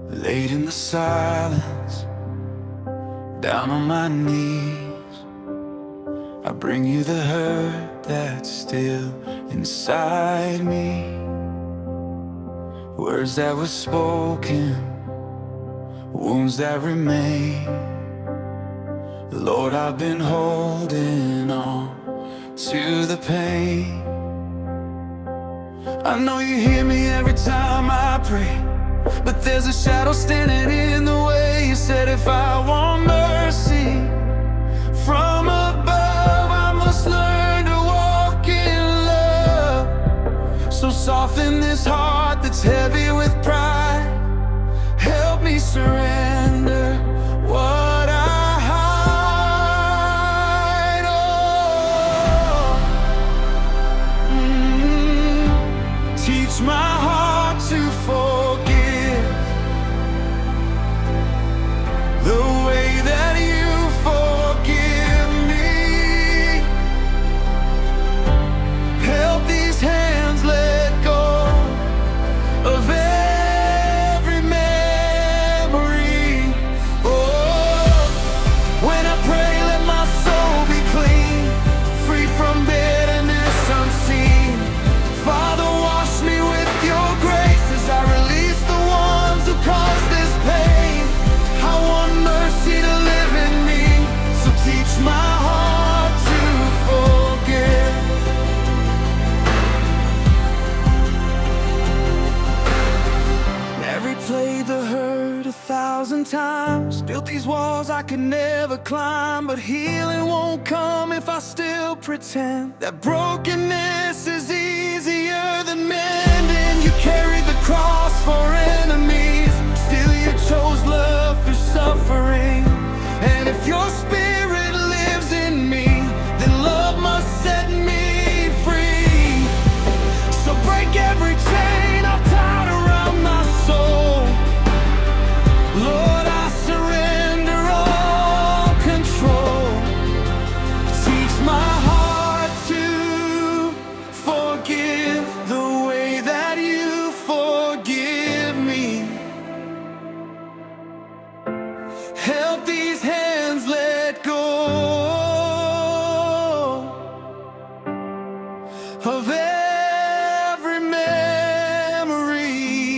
Late in the silence, down on my knees, I bring you the hurt that's still inside me. Words that were spoken, wounds that remain. Lord, I've been holding on to the pain. I know you hear me every time I pray, but there's a shadow standing in the way. You said if I want mercy from above, I must learn to walk in love. So soften this heart that's heavy with pride. Help me surrender what I hide. Teach my heart to forgive the way that you forgive me. Help these hands let go of every memory. Oh, when I pray, let my soul be clean, free from bitterness unseen. Father, wash me with your grace as I release the ones who cause this pain. I want mercy to live in me, so teach my heart to forgive. Never played the hurt 1,000 times, built these walls I could never climb, but healing won't come if I still pretend that brokenness is easier than mending. You carried the cross for enemies, still you chose love through suffering. And if your spirit lives in me, then love must set me free. So break every chain I've tied around my soul. Lord, I surrender all control. Teach my heart to forgive the way that you forgive me. Help these hands let go of every memory.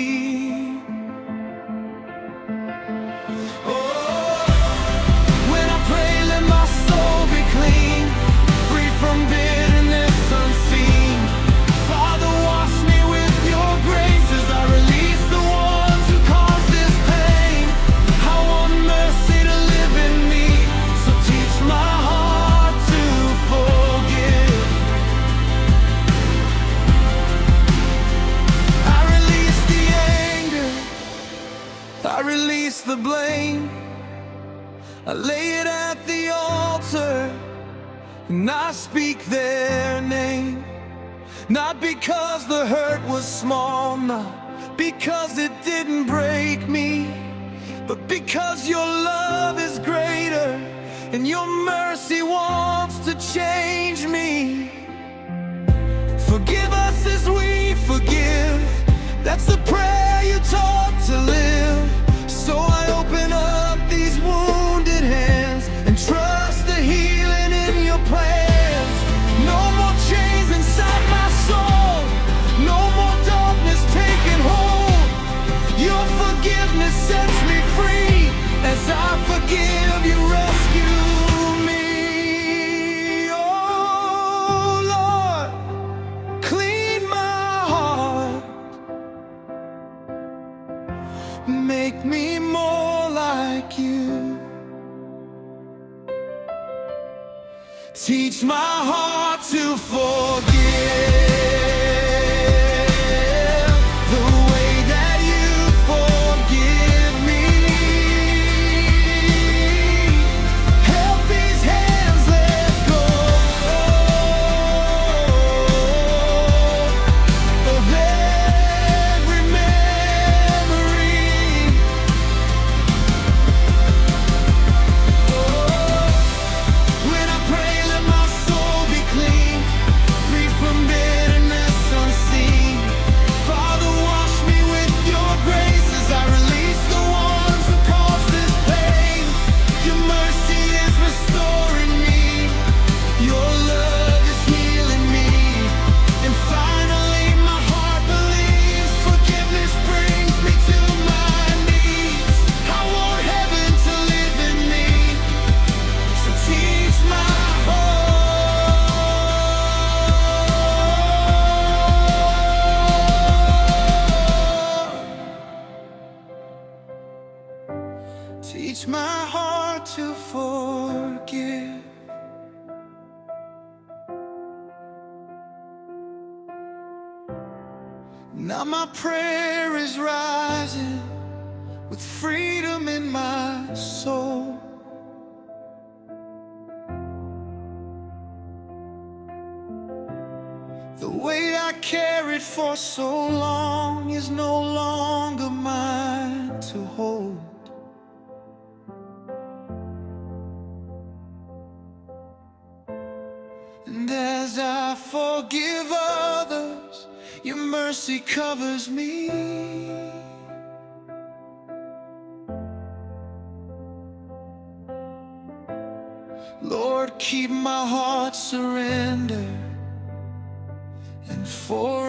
Oh, when I pray, let my soul be clean, free from bitterness unseen. Father, wash me with your grace as I release the ones who cause this pain. I want mercy to live in me, so teach my heart to forgive. I release the anger, I release the blame. I lay it at the altar, and I speak their name. Not because the hurt was small, not because it didn't break me, but because your love is greater and your mercy wants to change me. Forgive us as we forgive. That's the prayer you taught to live. So I open up these wounded hands and trust the healing in your plans. No more chains inside my soul, no more darkness taking hold. Your forgiveness sets me free. As I forgive, you rescue me. Oh Lord, clean my heart, make me more like you. Teach my heart to forgive the way that you forgive me. Help these hands let go of every memory. When I pray, let my soul be clean, free from bitterness. Teach my heart to forgive. Now my prayer is rising with freedom in my soul. The weight I carried for so long is no longer mine to hold. And as I forgive others, your mercy covers me. Lord, keep my heart surrendered and for